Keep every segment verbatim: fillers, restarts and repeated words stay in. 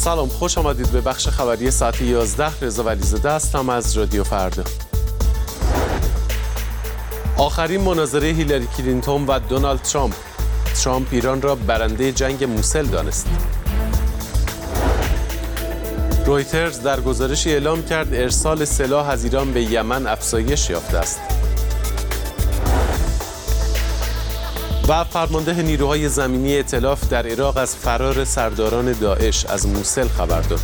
سلام، خوش آمدید به بخش خبری ساعت یازده. رضا ولیزاده هستم از رادیو فردا. آخرین مناظره هیلاری کلینتون و دونالد ترامپ. ترامپ ایران را برنده جنگ موسل دانست. رویترز در گزارشی اعلام کرد ارسال سلاح از ایران به یمن افزایش یافته است. و فرمانده نیروهای زمینی ائتلاف در عراق از فرار سرداران داعش از موسل خبر داد.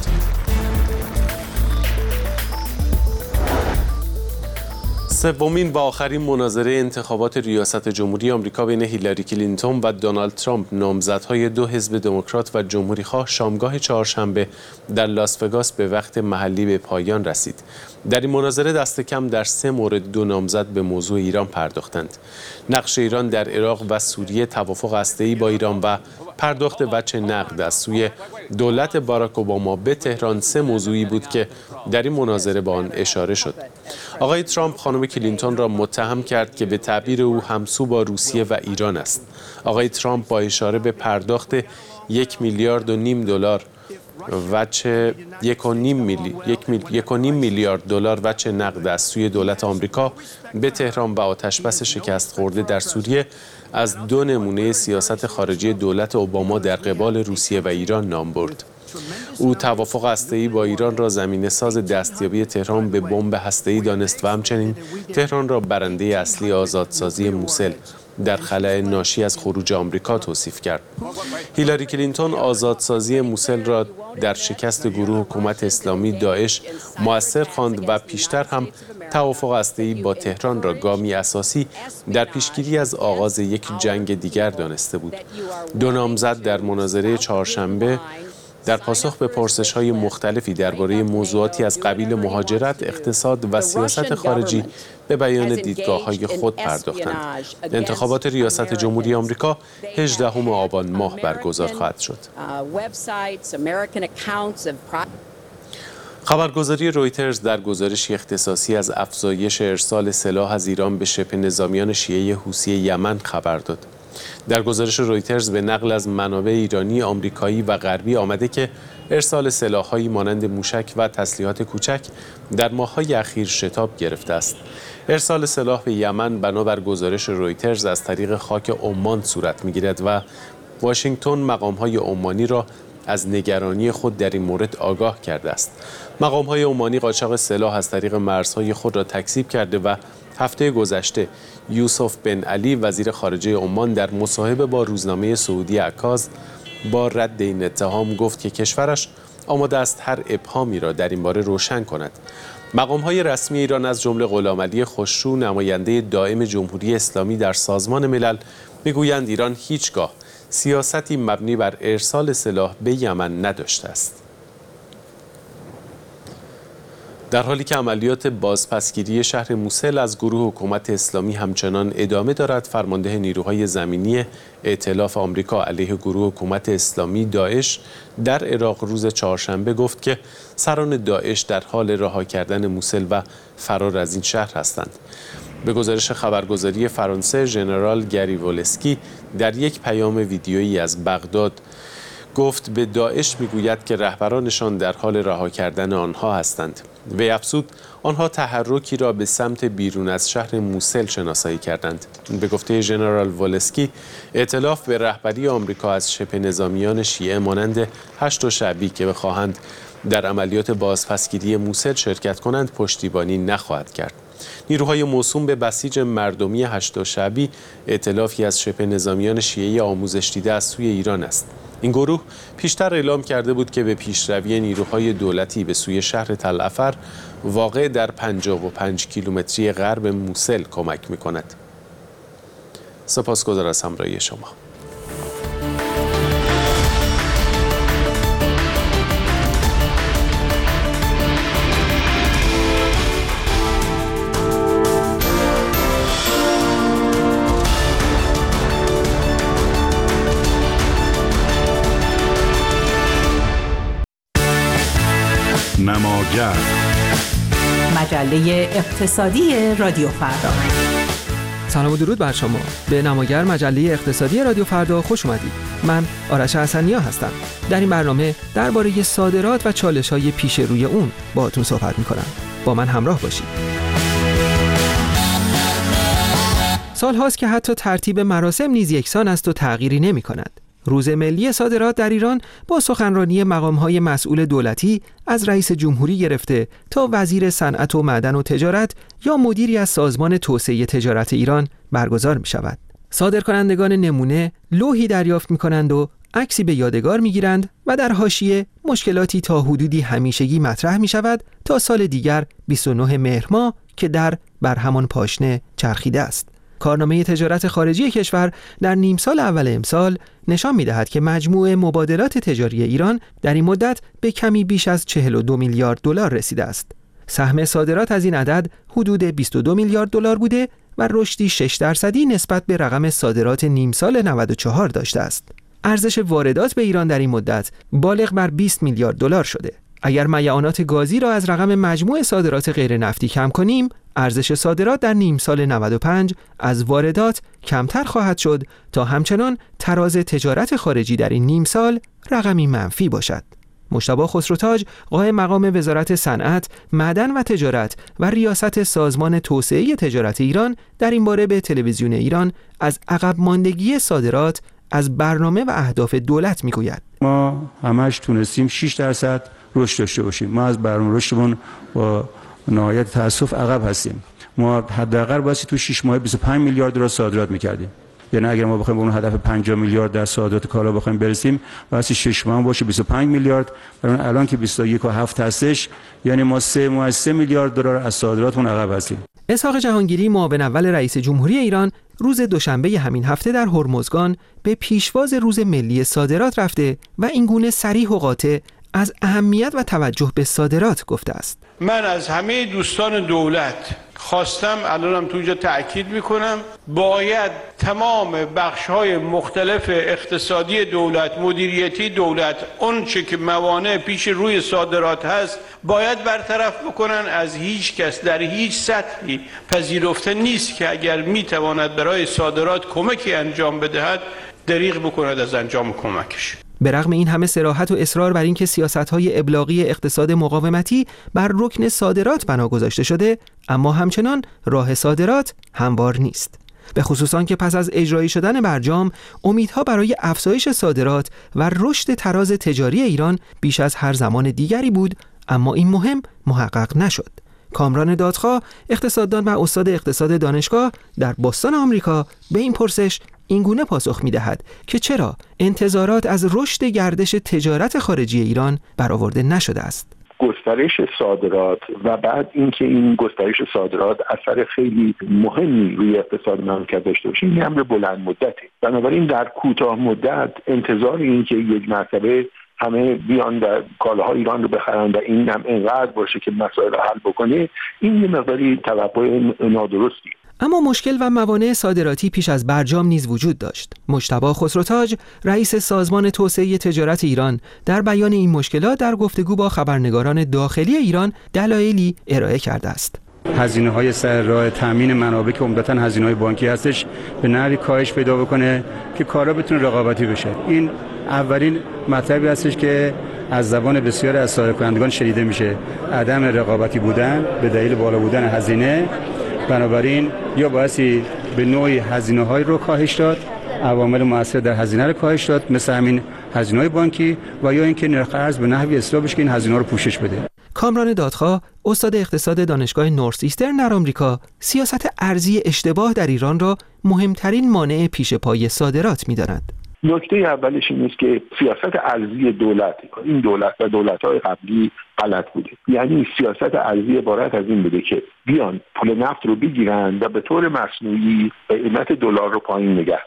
سومین و آخرین مناظره انتخابات ریاست جمهوری آمریکا بین هیلاری کلینتون و دونالد ترامپ، نامزدهای دو حزب دموکرات و جمهوری‌خواه، شامگاه چهارشنبه در لاس وگاس به وقت محلی به پایان رسید. در این مناظره دست کم در سه مورد دو نامزد به موضوع ایران پرداختند. نقش ایران در عراق و سوریه، توافق هسته‌ای با ایران و پرداخت وجه نقد از سوی دولت باراک اوباما به تهران سه موضوعی بود که در این مناظره به آن اشاره شد. آقای ترامپ خانم کلینتون را متهم کرد که به تعبیر او همسو با روسیه و ایران است. آقای ترامپ با اشاره به پرداخت یک میلیارد و نیم دلار وجه یک و نیم میلی یک, میل... یک و نیم میلیارد دلار وجه نقد از سوی دولت آمریکا به تهران و آتشبس شکست خورده در سوریه از دو نمونه سیاست خارجی دولت اوباما در قبال روسیه و ایران نام برد. او توافق هسته‌ای با ایران را زمینه‌ساز دستیابی تهران به بمب هسته‌ای دانست و همچنین تهران را برنده اصلی آزادسازی موسل در خلأ ناشی از خروج آمریکا توصیف کرد. هیلاری کلینتون آزادسازی موسل را در شکست گروه حکومت اسلامی داعش مؤثر خواند و پیشتر هم توافق هسته‌ای با تهران را گامی اساسی در پیشگیری از آغاز یک جنگ دیگر دانسته بود. دو نامزد در مناظره چهارشنبه در پاسخ به پرسش‌های مختلفی درباره موضوعاتی از قبیل مهاجرت، اقتصاد و سیاست خارجی به بیان دیدگاه‌های خود پرداختند. انتخابات ریاست جمهوری آمریکا هجدهم آبان ماه برگزار خواهد شد. خبرگزاری رویترز در گزارشی اختصاصی از افزایش ارسال سلاح از ایران به شبه نظامیان شیعه حوثی یمن خبر داد. در گزارش رویترز به نقل از منابع ایرانی، آمریکایی و غربی آمده که ارسال سلاح‌هایی مانند موشک و تسلیحات کوچک در ماه‌های اخیر شتاب گرفته است. ارسال سلاح به یمن بنابر گزارش رویترز از طریق خاک عمان صورت می‌گیرد و واشنگتن مقام‌های عمانی را از نگرانی خود در این مورد آگاه کرده است. مقام‌های عمانی قاچاق سلاح از طریق مرزهای خود را تکذیب کرده و هفته گذشته یوسف بن علی وزیر خارجه عمان در مصاحبه با روزنامه سعودی عکاظ با رد این اتهام گفت که کشورش آماده است هر ابهامی را در این باره روشن کند. مقام‌های رسمی ایران از جمله غلامعلی خسرو، نماینده دائم جمهوری اسلامی در سازمان ملل، میگویند ایران هیچگاه سیاستی مبنی بر ارسال سلاح به یمن نداشته است. در حالی که عملیات بازپسگیری شهر موسل از گروه حکومت اسلامی همچنان ادامه دارد، فرمانده نیروهای زمینی ائتلاف آمریکا علیه گروه حکومت اسلامی داعش در عراق روز چهارشنبه گفت که سران داعش در حال رها کردن موسل و فرار از این شهر هستند. به گزارش خبرگزاری فرانسه، ژنرال گری ولسکی در یک پیام ویدیویی از بغداد گفت به داعش میگوید که رهبرانشان در حال رها کردن آنها هستند. وی افزود آنها تحرکی را به سمت بیرون از شهر موسل شناسایی کردند. به گفته ژنرال ولسکی، ائتلاف به رهبری آمریکا از شبه نظامیان شیعه مانند هشت شعبی که بخواهند در عملیات بازپسگیری موسل شرکت کنند پشتیبانی نخواهد کرد. نیروهای موسوم به بسیج مردمی هشت شعبی ائتلافی از شبه نظامیان شیعه آموزش دیده از سوی ایران است. این گروه پیشتر اعلام کرده بود که به پیشروی نیروهای دولتی به سوی شهر تلعفر واقع در پنجاه و پنج کیلومتری غرب موسل کمک می‌کند. سپاسگزار از همراهی شما. نماگر، مجله اقتصادی رادیو فردا. سلام و درود بر شما. به نماگر مجله اقتصادی رادیو فردا خوش اومدید. من آرش حسنیا هستم. در این برنامه درباره صادرات و چالش‌های پیش روی اون باهاتون صحبت می‌کنم. با من همراه باشید. سال هاست که حتی ترتیب مراسم نیز یکسان است و تغییری نمی‌کند. روز ملی صادرات در ایران با سخنرانی مقام‌های مسئول دولتی از رئیس جمهوری گرفته تا وزیر صنعت و معدن و تجارت یا مدیری از سازمان توسعه تجارت ایران برگزار می‌شود. صادرکنندگان نمونه لوحی دریافت می‌کنند و عکسی به یادگار می‌گیرند و در حاشیه مشکلاتی تا حدودی همیشگی مطرح می‌شود تا سال دیگر بیست و نه مهر ماه که در بر همان پاشنه چرخیده است. کارنامه تجارت خارجی کشور در نیم سال اول امسال نشان می‌دهد که مجموع مبادلات تجاری ایران در این مدت به کمی بیش از چهل و دو میلیارد دلار رسیده است. سهم صادرات از این عدد حدود بیست و دو میلیارد دلار بوده و رشدی شش درصدی نسبت به رقم صادرات نیم سال نود و چهار داشته است. ارزش واردات به ایران در این مدت بالغ بر بیست میلیارد دلار شده. اگر میعانات گازی را از رقم مجموع صادرات غیر نفتی کم کنیم، ارزش صادرات در نیم سال نود و پنج از واردات کمتر خواهد شد تا همچنان تراز تجارت خارجی در این نیم سال رقمی منفی باشد. مجتبی خسروتاج، قائم مقام وزارت صنعت، معدن و تجارت و ریاست سازمان توسعه تجارت ایران در این باره به تلویزیون ایران از عقب ماندگی صادرات از برنامه و اهداف دولت میگوید. ما همش تونستیم شش درصد رشد داشته باشیم. ما از برنامه رشدمون با نهایت تاسف عقب هستیم. ما حداقل واسه تو شش ماه بیست و پنج میلیارد دلار صادرات می‌کردیم. یعنی اگر ما بخوایم به اون هدف پنجاه میلیارد در صادرات کالا بخوایم برسیم، واسه شش ماه باشه بیست و پنج میلیارد. برای الان که بیست و یک و هفت هستش، یعنی ما سه ماه سه میلیارد دلار از صادراتمون عقب هستیم. اسحاق جهانگیری، معاون اول رئیس جمهوری ایران، روز دوشنبه همین هفته در هرمزگان به پیشواز روز ملی صادرات رفته و این گونه صریح و قاطع از اهمیت و توجه به صادرات گفته است. من از همه دوستان دولت خواستم، الانم تو اینجا تأکید میکنم، باید تمام بخش‌های مختلف اقتصادی دولت، مدیریتی دولت، اون چه که موانع پیش روی صادرات هست باید برطرف بکنن. از هیچ کس در هیچ سطحی پذیرفته نیست که اگر میتواند برای صادرات کمکی انجام بدهد دریغ بکند از انجام کمکش. به رغم این همه صراحت و اصرار بر اینکه سیاست‌های ابلاغی اقتصاد مقاومتی بر رکن صادرات بنا گذاشته شده، اما همچنان راه صادرات هموار نیست. به خصوص آن که پس از اجرایی شدن برجام، امیدها برای افزایش صادرات و رشد تراز تجاری ایران بیش از هر زمان دیگری بود، اما این مهم محقق نشد. کامران دادخواه، اقتصاددان و استاد اقتصاد دانشگاه در بوستون آمریکا، به این پرسش این گونه پاسخ می‌دهد که چرا انتظارات از رشد گردش تجارت خارجی ایران برآورده نشده است. گسترش صادرات و بعد اینکه این گسترش صادرات اثر خیلی مهمی روی اقتصاد مملکت داشته باشه، این امر بلند مدته. بنابراین در کوتاه مدت انتظار این که یک مرتبه همه بیان در کالاهای ایران رو بخرن و این هم انقدر باشه که مسائل رو حل بکنه، این یه مقداری توقع نادرستی. اما مشکل و موانع صادراتی پیش از برجام نیز وجود داشت. مجتبی خسروتاج، رئیس سازمان توسعه تجارت ایران، در بیان این مشکلات در گفتگو با خبرنگاران داخلی ایران دلایلی ارائه کرده است. هزینه‌های سر راه تامین منابع که عمدتاً هزینه‌های بانکی هستش به نحوی کاهش پیدا بکنه که کارا بتونه رقابتی بشه. این اولین مطلبی هستش که از زبان بسیاری از صادرکنندگان شنیده میشه. عدم رقابتی بودن به دلیل بالا بودن هزینه، بنابراین یا بایستی به نوعی هزینه‌های رو کاهش داد، عوامل مؤثر در هزینه رو کاهش داد، مثل همین هزینه‌های بانکی، و یا اینکه نرخ ارز به نحوی اصلاح بشه که این هزینه‌ها رو پوشش بده. کامران دادخواه، استاد اقتصاد دانشگاه نورث ایسترن در آمریکا، سیاست ارزی اشتباه در ایران را مهمترین مانع پیش پای صادرات می‌داند. نکته اولش این است که سیاست ارزی دولت، این دولت و دولت‌های قبلی غلط بوده. یعنی سیاست ارزی عبارت از این بوده که بیان پول نفت رو بگیرن و به طور مصنوعی قیمت دلار رو پایین نگه دارن.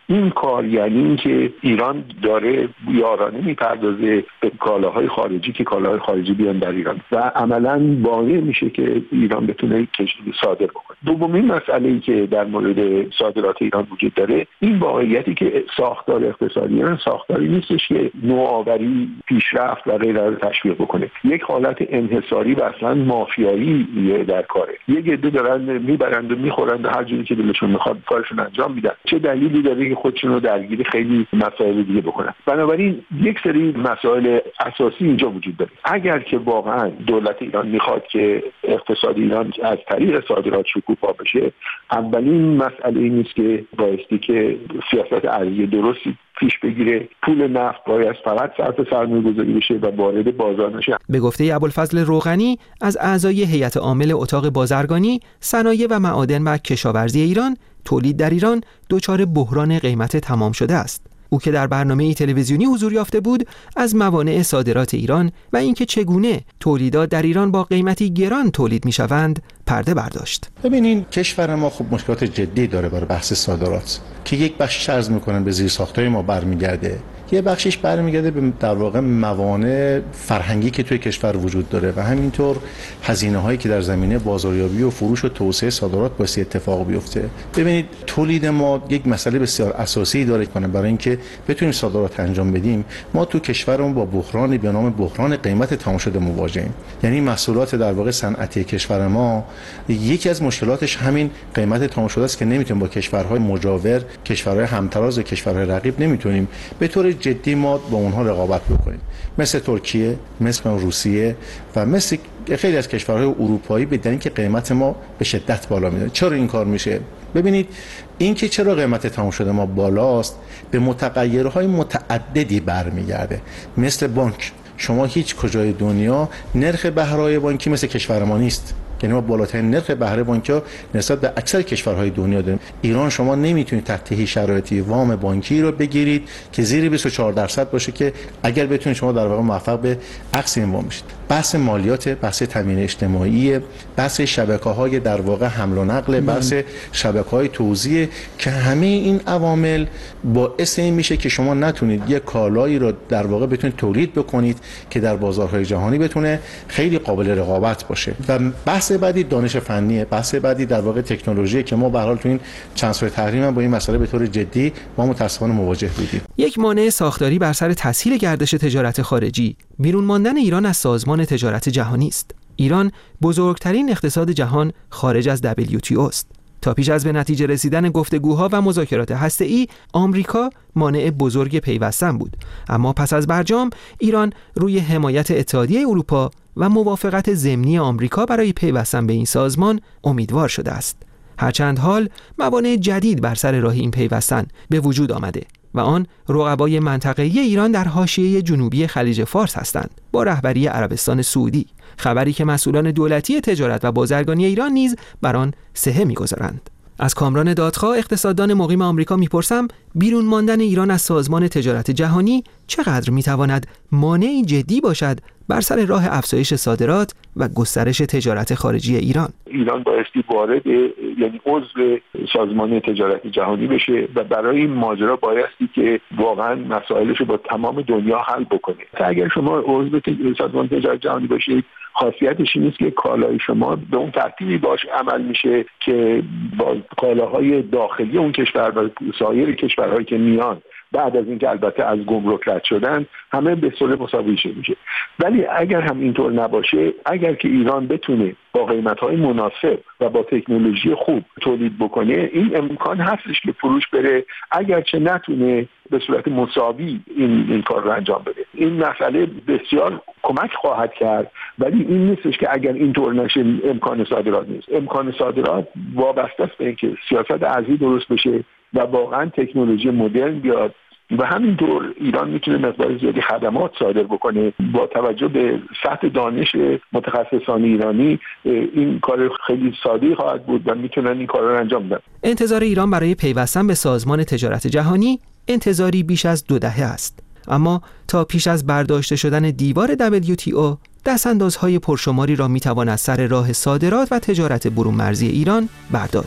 این کار یعنی اینکه ایران داره یارانه میپردازه به کالاهای خارجی که کالاهای خارجی بیان در ایران و عملاً باعث میشه که ایران بتونه کشور صادر بکنه. دومین مسئله‌ای که در مورد صادرات ایران وجود داره این واقعیتی که ساختار اقتصادی ایران ساختاری نیستش که نوآوری، پیشرفت و غیره رو تشویق بکنه. یک حالت انحصاری و اصلا مافیایی در کاره. یک عده دارن میبرند و میخورند هر جوری که دلشون میخواد کارشون انجام میدن. چه دلیلی داره که خودشون رو درگیر خیلی مسائل دیگه بکنن؟ بنابراین یک سری مسائل اساسی اینجا وجود داره. اگر که واقعا دولت ایران میخواد که اقتصاد ایران از طریق صادرات شکوفا بشه، اولین مسئله این نیست که بایستی که سیاست ارزی درستی پیش بگیره. پول نفت باید فقط صرف سرمایه‌گذاری بشه و وارد بازار نشه. به گفته ابوالفضل روغنی از اعضای هیئت عامل اتاق بازرگانی، صنایع و معادن و کشاورزی ایران، تولید در ایران دچار بحران قیمت تمام شده است. او که در برنامه تلویزیونی حضور یافته بود، از موانع صادرات ایران و اینکه چگونه تولیدات در ایران با قیمتی گران تولید می‌شوند پرده برداشت. ببینین کشور ما خب مشکلات جدی داره برای بحث صادرات که یک بخش عرض می‌کنن به زیرساخت‌های ما برمیگرده، یه بخشش برمیگرده به در واقع موانع فرهنگی که توی کشور وجود داره و همینطور هزینه‌هایی که در زمینه بازاریابی و فروش و توسعه صادرات باعث اتفاق بیفته. ببینید تولید ما یک مسئله بسیار اساسی داره کنه برای اینکه بتونیم صادرات انجام بدیم. ما تو کشورمون با بحرانی به نام بحران قیمت تمام شده مواجهیم. یعنی محصولات در واقع صنعتی کشور ما یکی از مشکلاتش همین قیمت تمام شده است که نمیتونیم با کشورهای مجاور، کشورهای همتراز و کشورهای رقیب نمیتونیم به طور جدی ما با اونها رقابت بکنیم، مثل ترکیه، مثل روسیه و مثل خیلی از کشورهای اروپایی، بدون که قیمت ما به شدت بالا میره. چرا این کار میشه؟ ببینید این که چرا قیمت تمام شده ما بالاست به متغیرهای متعددی برمیگرده. مثل بانک، شما هیچ کجای دنیا نرخ بهره بانکی مثل کشور ما نیست. یعنی ما بالاترین نرخ بهره بانکی نسبت به اکثر کشورهای دنیا داریم. ایران شما نمیتونید تحت هیچ شرایطی وام بانکی رو بگیرید که زیر بیست و چهار درصد باشه که اگر بتونید شما در واقع موفق به عکس این وام بشید. بحث مالیات، بحث تامین اجتماعی، بحث شبکه‌های در واقع حمل و نقل، بحث شبکه‌های توزیع که همه این عوامل باعث این میشه که شما نتونید یک کالایی رو در واقع بتونید تولید بکنید که در بازارهای جهانی بتونه خیلی قابل رقابت باشه. و بحث بعدی دانش فنیه، بحث بعدی در واقع تکنولوژی که ما به هر حال تو این چند سال تحریم هم با این مسئله به طور جدی ما متأسفانه مواجه بودیم. یک مانع ساختاری بر سر تسهیل گردش تجارت خارجی، بیرون ماندن ایران از سازمان تجارت جهانی است. ایران بزرگترین اقتصاد جهان خارج از دبلیو تی او است. تا پیش از به نتیجه رسیدن گفتگوها و مذاکرات هسته‌ای، آمریکا مانع بزرگ پیوستن بود. اما پس از برجام، ایران روی حمایت اتحادیه اروپا و موافقت ضمنی آمریکا برای پیوستن به این سازمان امیدوار شده است. هرچند حال موانع جدید بر سر راه این پیوستن به وجود آمده و آن رقبای منطقه‌ای ایران در حاشیه جنوبی خلیج فارس هستند با رهبری عربستان سعودی، خبری که مسئولان دولتی تجارت و بازرگانی ایران نیز بر آن صحه می‌گذارند. از کامران دادخواه، اقتصاددان مقیم آمریکا، میپرسم بیرون ماندن ایران از سازمان تجارت جهانی چقدر میتواند مانعی جدی باشد بر سر راه افزایش صادرات و گسترش تجارت خارجی ایران؟ ایران بایستی وارد یعنی عضو سازمان تجارت جهانی بشه و برای این ماجرا بایستی که واقعا مسائلش رو با تمام دنیا حل بکنه. اگر شما عضو سازمان تجارت جهانی باشید، خاصیتش این است که کالای شما به اون ترتیبی باش عمل میشه که با کالاهای داخلی اون کشور و سایر کشورهایی که میان بعد از اینکه البته از گمرک رد شدن همه به صورت مساوی میشه. ولی اگر هم اینطور نباشه، اگر که ایران بتونه با قیمت‌های مناسب و با تکنولوژی خوب تولید بکنه، این امکان هستش که فروش بره، اگرچه نتونه به صورت مساوی این این کار رو انجام بده. این مسئله بسیار کمک خواهد کرد، ولی این نیستش که اگر اینطور نشه امکان صادرات نیست. امکان صادرات وابسته است به اینکه سیاست ارزی درست بشه و واقعا تکنولوژی مدرن بیاد و همینطور ایران میتونه مقدار زیادی خدمات صادر بکنه. با توجه به سطح دانش متخصصان ایرانی این کار خیلی ساده‌ای خواهد بود و میتونن این کار رو انجام بدن. انتظار ایران برای پیوستن به سازمان تجارت جهانی انتظاری بیش از دو دهه است. اما تا پیش از برداشته شدن دیوار دبلیو تی او، دستاندازهای پرشماری را میتوان از سر راه صادرات و تجارت برون مرزی ایران برداشت.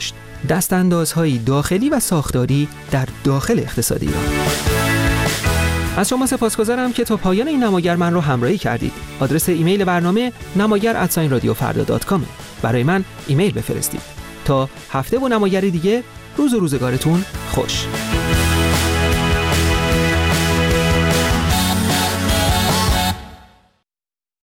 دستاندازهای داخلی و ساختاری در داخل اقتصاد ایران. از شما سپاسگزارم که تا پایان این نماگر من رو همراهی کردید. آدرس ایمیل برنامه نماگر ات رادیو فردا دات کام. برای من ایمیل بفرستید. تا هفته و نماگری دیگه، روز و روزگارتون خوش.